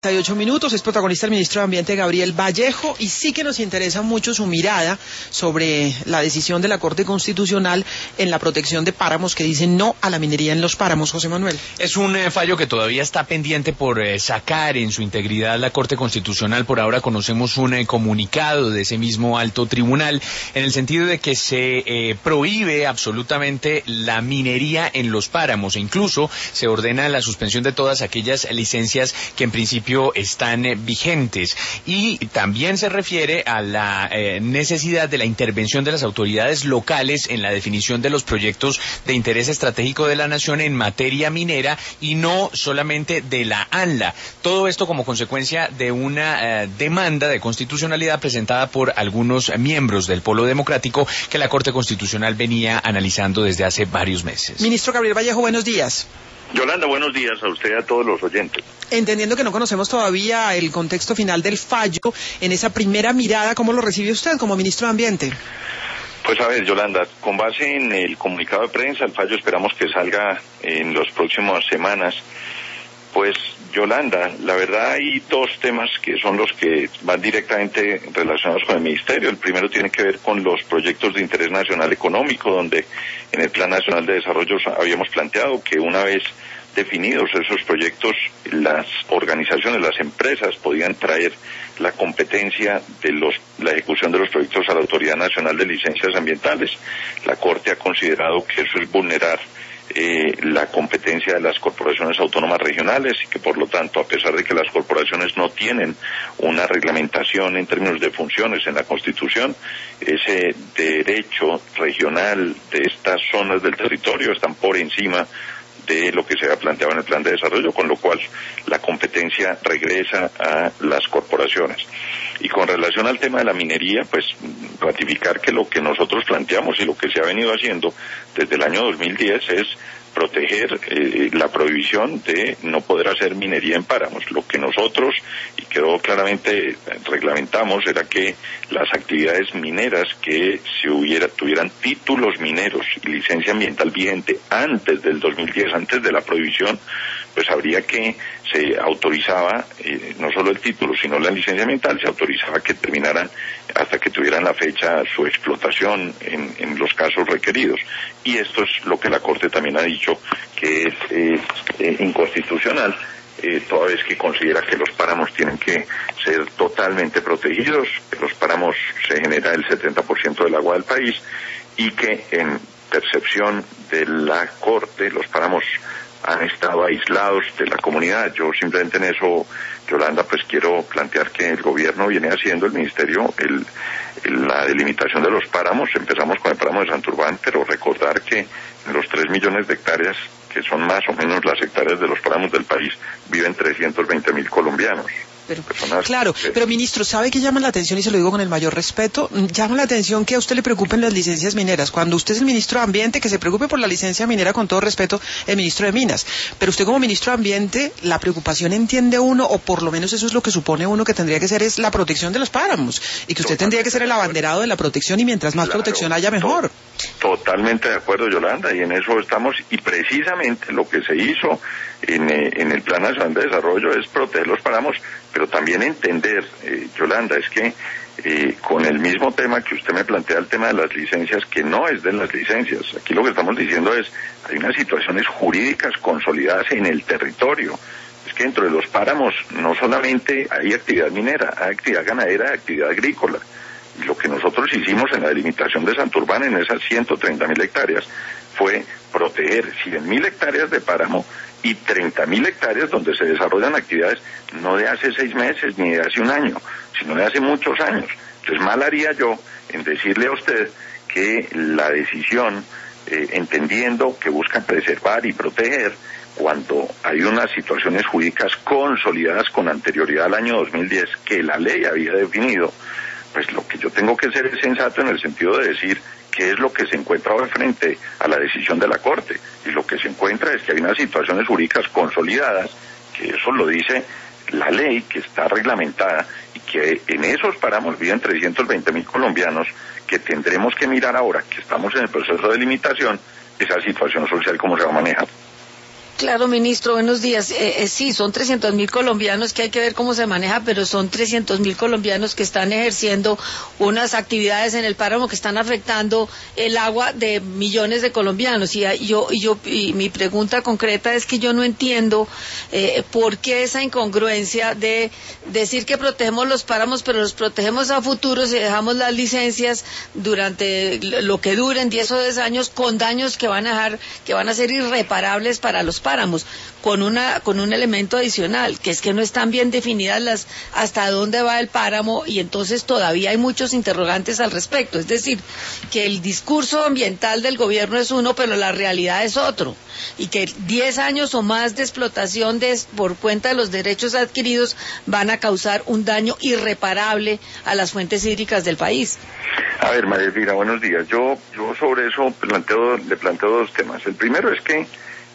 8 minutos, es protagonista el ministro de Ambiente Gabriel Vallejo y sí que nos interesa mucho su mirada sobre la decisión de la Corte Constitucional en la protección de páramos que dice no a la minería en los páramos. José Manuel. Es un fallo que todavía está pendiente por sacar en su integridad la Corte Constitucional. Por ahora conocemos un comunicado de ese mismo alto tribunal en el sentido de que se prohíbe absolutamente la minería en los páramos e incluso se ordena la suspensión de todas aquellas licencias que en principio están vigentes, y también se refiere a la necesidad de la intervención de las autoridades locales en la definición de los proyectos de interés estratégico de la nación en materia minera y no solamente de la ANLA. Todo esto como consecuencia de una demanda de constitucionalidad presentada por algunos miembros del Polo Democrático que la Corte Constitucional venía analizando desde hace varios meses. Ministro Gabriel Vallejo, buenos días. Yolanda, buenos días a usted y a todos los oyentes. Entendiendo que no conocemos todavía el contexto final del fallo, en esa primera mirada, ¿cómo lo recibe usted como ministro de Ambiente? Pues a ver, Yolanda, con base en el comunicado de prensa, el fallo esperamos que salga en las próximas semanas. Pues, Yolanda, la verdad hay dos temas que son los que van directamente relacionados con el Ministerio. El primero tiene que ver con los proyectos de interés nacional económico, donde en el Plan Nacional de Desarrollo habíamos planteado que una vez definidos esos proyectos, las organizaciones, las empresas podían traer la competencia de la ejecución de los proyectos a la Autoridad Nacional de Licencias Ambientales. La Corte ha considerado que eso es vulnerar la competencia de las corporaciones autónomas regionales y que por lo tanto, a pesar de que las corporaciones no tienen una reglamentación en términos de funciones en la Constitución, ese derecho regional de estas zonas del territorio están por encima de lo que se había planteado en el plan de desarrollo, con lo cual la competencia regresa a las corporaciones. Y con relación al tema de la minería, pues ratificar que lo que nosotros planteamos y lo que se ha venido haciendo desde el año 2010 es proteger la prohibición de no poder hacer minería en páramos. Lo que nosotros, y quedó claramente reglamentamos, era que las actividades mineras que tuvieran títulos mineros y licencia ambiental vigente antes del 2010, antes de la prohibición, pues habría que se autorizaba no solo el título, sino la licencia ambiental, se autorizaba que terminaran hasta que tuvieran la fecha su explotación en los casos requeridos. Y esto es lo que la Corte también ha dicho que es inconstitucional, toda vez que considera que los páramos tienen que ser totalmente protegidos, que los páramos se genera el 70% del agua del país y que en percepción de la Corte los páramos han estado aislados de la comunidad. Yo simplemente en eso, Yolanda, pues quiero plantear que el gobierno viene haciendo, el ministerio, la delimitación de los páramos. Empezamos con el páramo de Santurbán, pero recordar que en los 3 millones de hectáreas, que son más o menos las hectáreas de los páramos del país, viven 320.000 colombianos. Claro, pero ministro, ¿sabe qué llama la atención? Y se lo digo con el mayor respeto, llama la atención que a usted le preocupen las licencias mineras, cuando usted es el ministro de Ambiente, que se preocupe por la licencia minera, con todo respeto, el ministro de Minas. Pero usted como ministro de Ambiente, la preocupación entiende uno, o por lo menos eso es lo que supone uno que tendría que ser, es la protección de los páramos, y que usted tendría que ser el abanderado de la protección, y mientras más protección haya, mejor. Totalmente de acuerdo, Yolanda, y en eso estamos, y precisamente lo que se hizo en el Plan Nacional de Desarrollo es proteger los páramos, pero también entender, Yolanda, es que con el mismo tema que usted me plantea, el tema de las licencias, que no es de las licencias, aquí lo que estamos diciendo es, hay unas situaciones jurídicas consolidadas en el territorio. Es que dentro de los páramos no solamente hay actividad minera, hay actividad ganadera, hay actividad agrícola. Y lo que nosotros hicimos en la delimitación de Santurbán, en esas 130.000 hectáreas, fue proteger 100.000 hectáreas de páramo y 30.000 hectáreas donde se desarrollan actividades no de hace 6 meses ni de hace un año, sino de hace muchos años. Entonces mal haría yo en decirle a usted que la decisión, entendiendo que busca preservar y proteger, cuando hay unas situaciones jurídicas consolidadas con anterioridad al año 2010 que la ley había definido, pues lo que yo tengo que ser es sensato en el sentido de decir qué es lo que se encuentra ahora frente a la decisión de la Corte. Y lo que se encuentra es que hay unas situaciones jurídicas consolidadas, que eso lo dice la ley, que está reglamentada, y que en esos páramos viven 320.000 colombianos, que tendremos que mirar ahora, que estamos en el proceso de limitación, esa situación social cómo se va a manejar. Claro, ministro, buenos días. Sí, son 300.000 colombianos que hay que ver cómo se maneja, pero son 300.000 colombianos que están ejerciendo unas actividades en el páramo que están afectando el agua de millones de colombianos. Y mi pregunta concreta es que yo no entiendo por qué esa incongruencia de decir que protegemos los páramos, pero los protegemos a futuro si dejamos las licencias durante lo que duren 10 o 10 años con daños que van a ser irreparables para los páramos, con un elemento adicional, que es que no están bien definidas hasta dónde va el páramo, y entonces todavía hay muchos interrogantes al respecto. Es decir, que el discurso ambiental del gobierno es uno, pero la realidad es otro, y que 10 años o más de explotación por cuenta de los derechos adquiridos van a causar un daño irreparable a las fuentes hídricas del país. A ver, María Elvira, buenos días. Yo sobre eso le planteo dos temas. El primero es que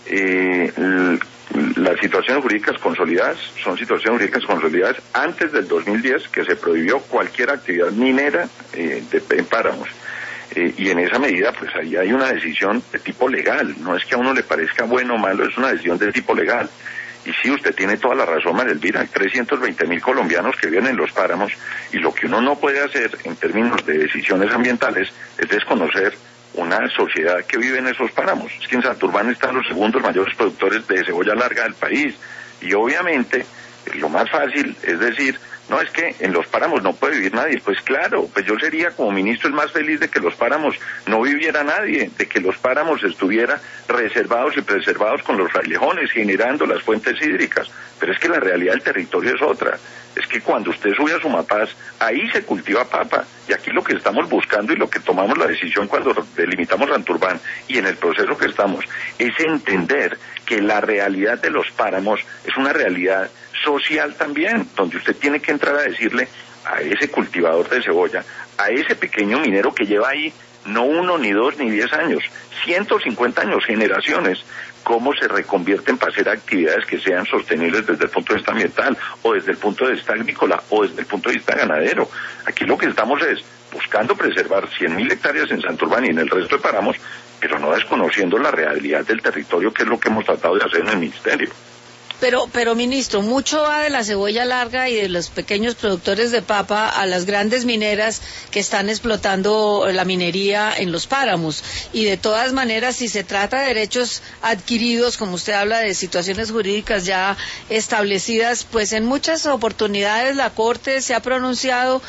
las situaciones jurídicas consolidadas son situaciones jurídicas consolidadas antes del 2010, que se prohibió cualquier actividad minera en páramos. Y en esa medida, pues ahí hay una decisión de tipo legal. No es que a uno le parezca bueno o malo, es una decisión de tipo legal. Y sí, usted tiene toda la razón, María Elvira, hay 320.000 colombianos que viven en los páramos, y lo que uno no puede hacer en términos de decisiones ambientales es desconocer una sociedad que vive en esos páramos. Es que en Santurbán están los segundos mayores productores de cebolla larga del país, y obviamente lo más fácil es decir, no, es que en los páramos no puede vivir nadie. Pues claro, pues yo sería como ministro el más feliz de que los páramos no viviera nadie, de que los páramos estuvieran reservados y preservados con los frailejones, generando las fuentes hídricas. Pero es que la realidad del territorio es otra. Es que cuando usted sube a Sumapaz, ahí se cultiva papa. Y aquí lo que estamos buscando y lo que tomamos la decisión cuando delimitamos Santurbán y en el proceso que estamos, es entender que la realidad de los páramos es una realidad social también, donde usted tiene que entrar a decirle a ese cultivador de cebolla, a ese pequeño minero que lleva ahí no 1, ni 2, ni 10 años, 150 años, generaciones, cómo se reconvierten para hacer actividades que sean sostenibles desde el punto de vista ambiental, o desde el punto de vista agrícola, o desde el punto de vista ganadero. Aquí lo que estamos es buscando preservar 100.000 hectáreas en Santurbán y en el resto de páramos, pero no desconociendo la realidad del territorio, que es lo que hemos tratado de hacer en el Ministerio. Pero ministro, mucho va de la cebolla larga y de los pequeños productores de papa a las grandes mineras que están explotando la minería en los páramos. Y de todas maneras, si se trata de derechos adquiridos, como usted habla de situaciones jurídicas ya establecidas, pues en muchas oportunidades la Corte se ha pronunciado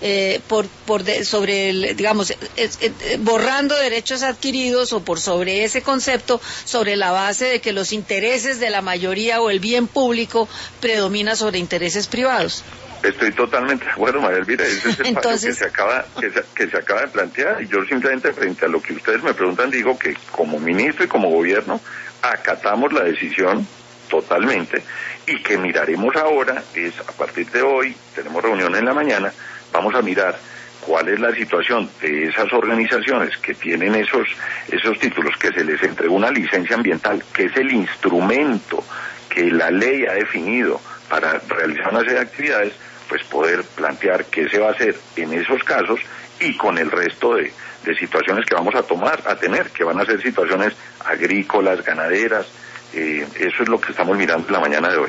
borrando derechos adquiridos o por sobre ese concepto, sobre la base de que los intereses de la mayoría o el bien público predomina sobre intereses privados. Estoy totalmente de acuerdo, María Elvira. Ese es el paso que se acaba de plantear, y yo simplemente, frente a lo que ustedes me preguntan, digo que como ministro y como gobierno acatamos la decisión totalmente, y que miraremos ahora a partir de hoy, tenemos reunión en la mañana, vamos a mirar cuál es la situación de esas organizaciones que tienen esos títulos, que se les entregó una licencia ambiental, que es el instrumento que la ley ha definido para realizar una serie de actividades, pues poder plantear qué se va a hacer en esos casos, y con el resto de situaciones que vamos a tener, que van a ser situaciones agrícolas, ganaderas. Eso es lo que estamos mirando en la mañana de hoy.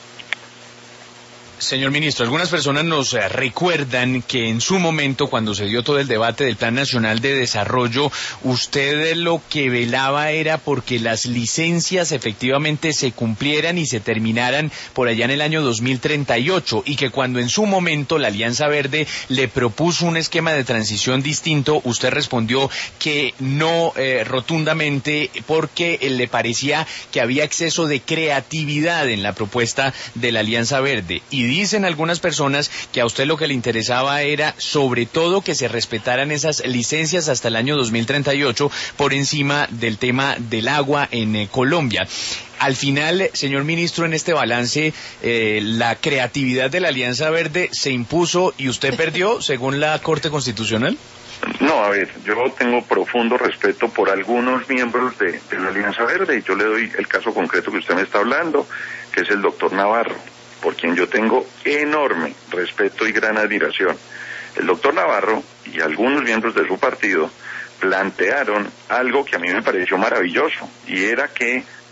Señor ministro, algunas personas nos recuerdan que en su momento, cuando se dio todo el debate del Plan Nacional de Desarrollo, usted lo que velaba era porque las licencias efectivamente se cumplieran y se terminaran por allá en el año 2038, y que cuando en su momento la Alianza Verde le propuso un esquema de transición distinto, usted respondió que no rotundamente, porque le parecía que había exceso de creatividad en la propuesta de la Alianza Verde. Y dicen algunas personas que a usted lo que le interesaba era sobre todo que se respetaran esas licencias hasta el año 2038 por encima del tema del agua en Colombia. Al final, señor ministro, en este balance, la creatividad de la Alianza Verde se impuso y usted perdió, según la Corte Constitucional. No, a ver, yo tengo profundo respeto por algunos miembros de la Alianza Verde, y yo le doy el caso concreto que usted me está hablando, que es el doctor Navarro, por quien yo tengo enorme respeto y gran admiración. El doctor Navarro y algunos miembros de su partido plantearon algo que a mí me pareció maravilloso, y era que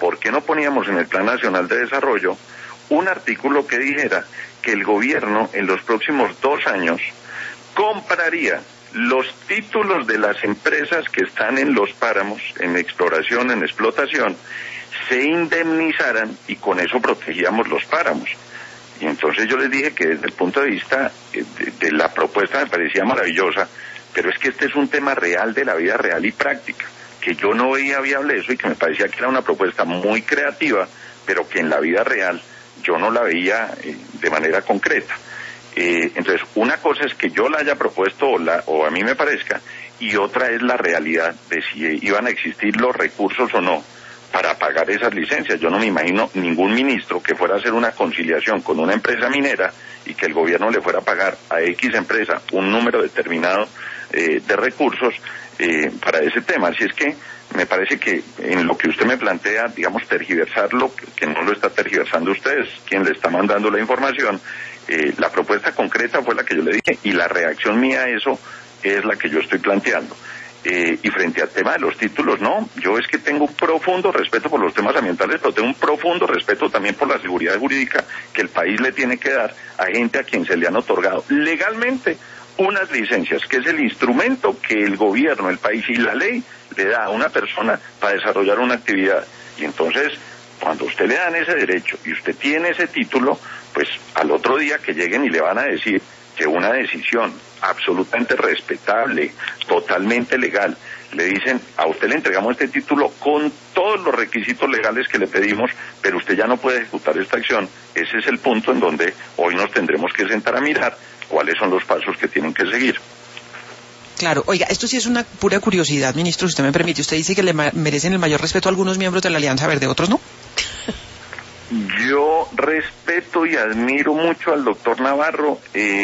¿por qué no poníamos en el Plan Nacional de Desarrollo un artículo que dijera que el gobierno en los próximos 2 años compraría los títulos de las empresas que están en los páramos, en exploración, en explotación, se indemnizaran y con eso protegíamos los páramos? Y entonces yo les dije que desde el punto de vista de la propuesta me parecía maravillosa, pero es que este es un tema real de la vida real y práctica, que yo no veía viable eso y que me parecía que era una propuesta muy creativa, pero que en la vida real yo no la veía de manera concreta. Entonces, una cosa es que yo la haya propuesto o a mí me parezca, y otra es la realidad de si iban a existir los recursos o no para pagar esas licencias. Yo no me imagino ningún ministro que fuera a hacer una conciliación con una empresa minera y que el gobierno le fuera a pagar a X empresa un número determinado de recursos para ese tema. Así es que me parece que en lo que usted me plantea, digamos, tergiversarlo, que no lo está tergiversando usted, es quien le está mandando la información. La propuesta concreta fue la que yo le dije y la reacción mía a eso es la que yo estoy planteando. Y frente al tema de los títulos, no, yo es que tengo un profundo respeto por los temas ambientales, pero tengo un profundo respeto también por la seguridad jurídica que el país le tiene que dar a gente a quien se le han otorgado legalmente unas licencias, que es el instrumento que el gobierno, el país y la ley le da a una persona para desarrollar una actividad. Y entonces, cuando usted le dan ese derecho y usted tiene ese título, pues al otro día que lleguen y le van a decir que una decisión absolutamente respetable, totalmente legal, le dicen, a usted le entregamos este título con todos los requisitos legales que le pedimos, pero usted ya no puede ejecutar esta acción. Ese es el punto en donde hoy nos tendremos que sentar a mirar cuáles son los pasos que tienen que seguir. Claro, oiga, esto sí es una pura curiosidad, ministro, si usted me permite. Usted dice que le merecen el mayor respeto a algunos miembros de la Alianza Verde, otros no. Yo respeto y admiro mucho al doctor Navarro.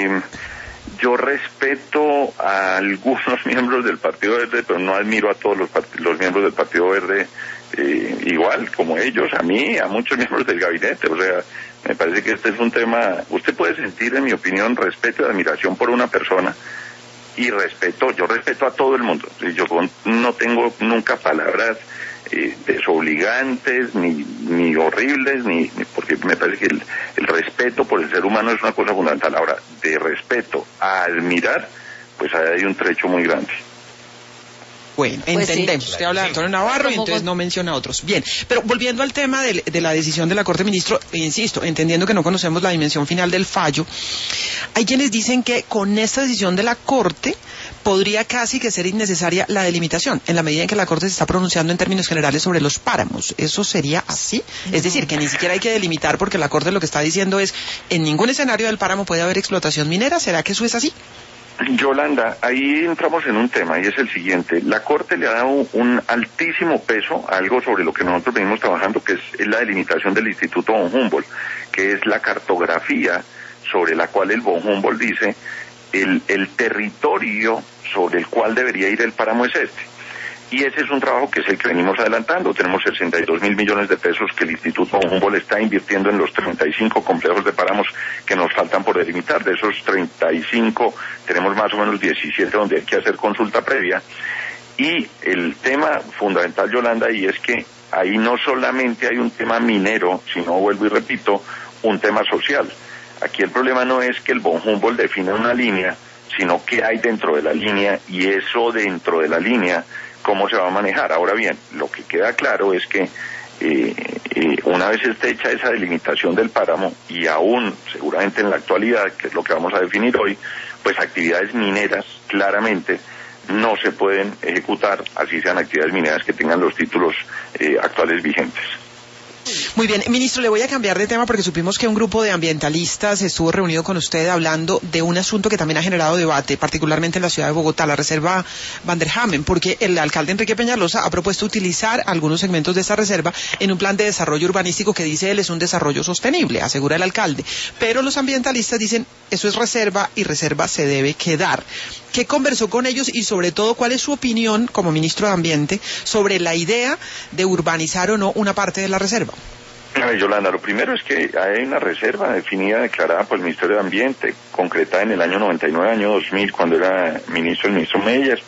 Yo respeto a algunos miembros del Partido Verde, pero no admiro a todos los miembros del Partido Verde igual como ellos, a mí, a muchos miembros del gabinete. O sea, me parece que este es un tema, usted puede sentir, en mi opinión, respeto y admiración por una persona, y yo respeto a todo el mundo. Yo no tengo nunca palabras desobligantes, ni horribles, ni porque me parece que el respeto por el ser humano es una cosa fundamental. Ahora, de respeto a admirar, pues hay un trecho muy grande. Bueno, pues entendemos. Sí. Usted habla de Antonio Navarro y entonces no menciona a otros. Bien, pero volviendo al tema de la decisión de la Corte, ministro, insisto, entendiendo que no conocemos la dimensión final del fallo, hay quienes dicen que con esta decisión de la Corte podría casi que ser innecesaria la delimitación, en la medida en que la Corte se está pronunciando en términos generales sobre los páramos. ¿Eso sería así? Es decir, que ni siquiera hay que delimitar porque la Corte lo que está diciendo es, en ningún escenario del páramo puede haber explotación minera. ¿Será que eso es así? Yolanda, ahí entramos en un tema y es el siguiente. La Corte le ha dado un altísimo peso a algo sobre lo que nosotros venimos trabajando, que es la delimitación del Instituto von Humboldt, que es la cartografía sobre la cual el von Humboldt dice el territorio sobre el cual debería ir el páramo es este. Y ese es un trabajo que es el que venimos adelantando. Tenemos 62.000 millones de pesos que el Instituto von Humboldt está invirtiendo en los 35 complejos de páramos que nos faltan por delimitar. De esos 35 tenemos más o menos 17 donde hay que hacer consulta previa. Y el tema fundamental, Yolanda, y es que ahí no solamente hay un tema minero, sino, vuelvo y repito, un tema social. Aquí el problema no es que el von Humboldt defina una línea, sino qué hay dentro de la línea, y eso dentro de la línea, cómo se va a manejar. Ahora bien, lo que queda claro es que una vez esté hecha esa delimitación del páramo, y aún seguramente en la actualidad, que es lo que vamos a definir hoy, pues actividades mineras claramente no se pueden ejecutar, así sean actividades mineras que tengan los títulos actuales vigentes. Muy bien, ministro, le voy a cambiar de tema porque supimos que un grupo de ambientalistas estuvo reunido con usted hablando de un asunto que también ha generado debate, particularmente en la ciudad de Bogotá, la reserva Van der Hamen, porque el alcalde Enrique Peñalosa ha propuesto utilizar algunos segmentos de esta reserva en un plan de desarrollo urbanístico que dice él es un desarrollo sostenible, asegura el alcalde. Pero los ambientalistas dicen eso es reserva y reserva se debe quedar. ¿Qué conversó con ellos y sobre todo cuál es su opinión como ministro de Ambiente sobre la idea de urbanizar o no una parte de la reserva? Yolanda, lo primero es que hay una reserva definida, declarada por el Ministerio de Ambiente, concretada en el año 99, año 2000, cuando era ministro el ministro Meyer.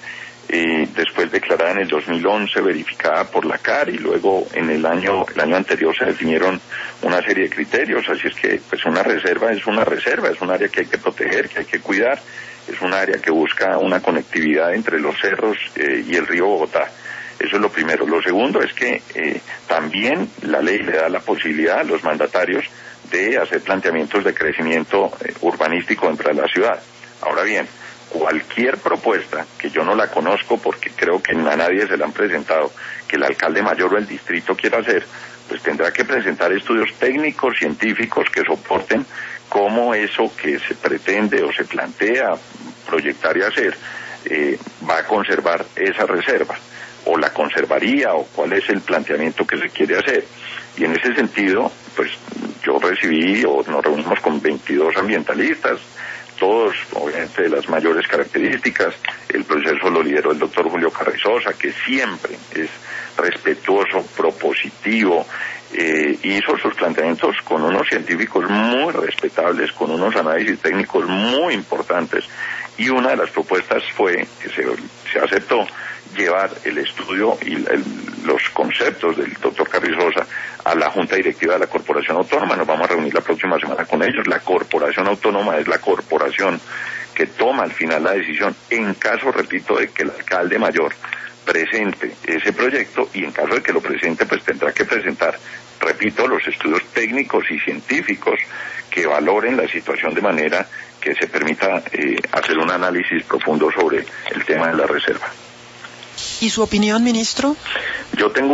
después declarada en el 2011, verificada por la CAR, y luego en el año anterior se definieron una serie de criterios. Así es que pues una reserva, es un área que hay que proteger, que hay que cuidar, es un área que busca una conectividad entre los cerros y el río Bogotá. Eso es lo primero. Lo segundo es que también la ley le da la posibilidad a los mandatarios de hacer planteamientos de crecimiento urbanístico dentro de la ciudad. Ahora bien, cualquier propuesta, que yo no la conozco porque creo que a nadie se la han presentado, que el alcalde mayor o el distrito quiera hacer, pues tendrá que presentar estudios técnicos, científicos que soporten cómo eso que se pretende o se plantea proyectar y hacer va a conservar esa reserva, o la conservaría, o cuál es el planteamiento que se quiere hacer. Y en ese sentido, pues yo recibí, o nos reunimos con 22 ambientalistas, todos obviamente de las mayores características. El proceso lo lideró el doctor Julio Carrizosa, que siempre es respetuoso, propositivo, hizo sus planteamientos con unos científicos muy respetables, con unos análisis técnicos muy importantes, y una de las propuestas fue, que se aceptó, llevar el estudio y los conceptos del doctor Carrizosa a la Junta Directiva de la Corporación Autónoma. Nos vamos a reunir la próxima semana con ellos. La Corporación Autónoma es la corporación que toma al final la decisión en caso, repito, de que el alcalde mayor presente ese proyecto, y en caso de que lo presente, pues tendrá que presentar, repito, los estudios técnicos y científicos que valoren la situación de manera que se permita hacer un análisis profundo sobre el tema de la reserva. ¿Y su opinión, ministro? Yo tengo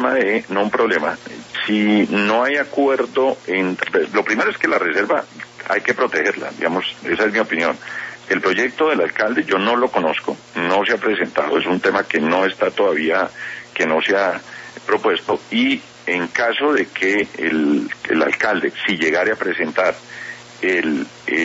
si no hay acuerdo, lo primero es que la reserva hay que protegerla, digamos, esa es mi opinión. El proyecto del alcalde yo no lo conozco, no se ha presentado, es un tema que no está todavía, que no se ha propuesto, y en caso de que el alcalde, si llegare a presentar el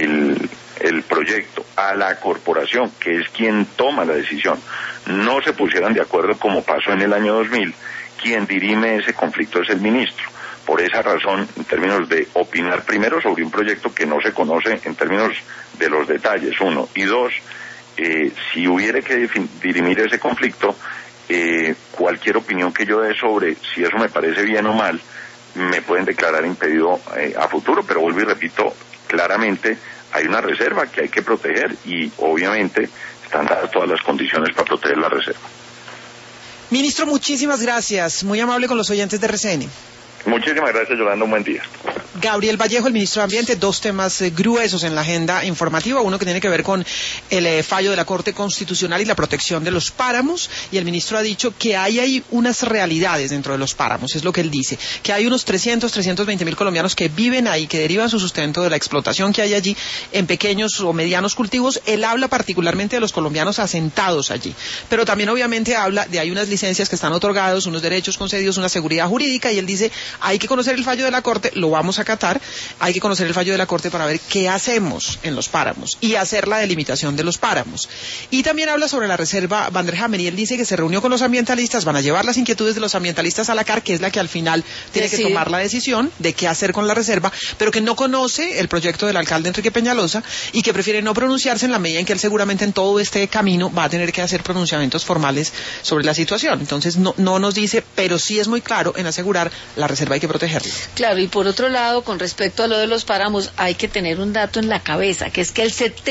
proyecto a la corporación, que es quien toma la decisión, no se pusieran de acuerdo como pasó en el año 2000, quien dirime ese conflicto es el ministro. Por esa razón, en términos de opinar primero sobre un proyecto que no se conoce en términos de los detalles, uno, y dos, si hubiera que dirimir ese conflicto, cualquier opinión que yo dé sobre si eso me parece bien o mal, me pueden declarar impedido a futuro, pero vuelvo y repito, claramente hay una reserva que hay que proteger y obviamente están dadas todas las condiciones para proteger la reserva. Ministro, muchísimas gracias. Muy amable con los oyentes de RCN. Muchísimas gracias, Yolanda. Un buen día. Gabriel Vallejo, el ministro de Ambiente, dos temas gruesos en la agenda informativa. Uno que tiene que ver con el fallo de la Corte Constitucional y la protección de los páramos. Y el ministro ha dicho que hay ahí unas realidades dentro de los páramos, es lo que él dice. Que hay unos 320.000 colombianos que viven ahí, que derivan su sustento de la explotación que hay allí en pequeños o medianos cultivos. Él habla particularmente de los colombianos asentados allí. Pero también obviamente habla de hay unas licencias que están otorgadas, unos derechos concedidos, una seguridad jurídica. Y él dice, hay que conocer el fallo de la Corte, lo vamos a acatar, hay que conocer el fallo de la Corte para ver qué hacemos en los páramos y hacer la delimitación de los páramos. Y también habla sobre la reserva Van der Hammer, y él dice que se reunió con los ambientalistas, van a llevar las inquietudes de los ambientalistas a la CAR, que es la que al final tiene que tomar la decisión de qué hacer con la reserva, pero que no conoce el proyecto del alcalde Enrique Peñalosa y que prefiere no pronunciarse en la medida en que él seguramente en todo este camino va a tener que hacer pronunciamientos formales sobre la situación. Entonces no nos dice, pero sí es muy claro en asegurar la reserva hay que protegerla. Claro, y por otro lado, con respecto a lo de los páramos, hay que tener un dato en la cabeza, que es que el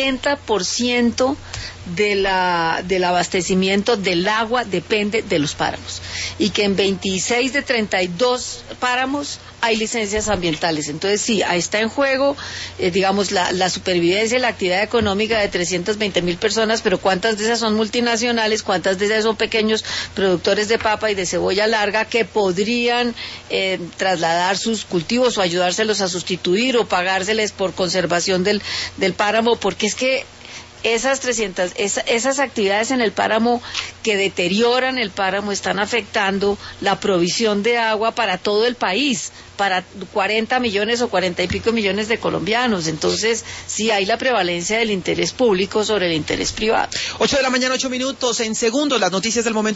70% del abastecimiento del agua depende de los páramos, y que en 26 de 32 páramos hay licencias ambientales. Entonces sí, ahí está en juego, digamos, la supervivencia y la actividad económica de 320.000 personas, pero ¿cuántas de esas son multinacionales? ¿Cuántas de esas son pequeños productores de papa y de cebolla larga que podrían trasladar sus cultivos o ayudárselos a sustituir o pagárseles por conservación del páramo? Porque es que esas actividades en el páramo que deterioran el páramo están afectando la provisión de agua para todo el país, para 40 millones o 40 y pico millones de colombianos. Entonces, sí hay la prevalencia del interés público sobre el interés privado. 8 de la mañana, 8 minutos. En segundos, las noticias del momento.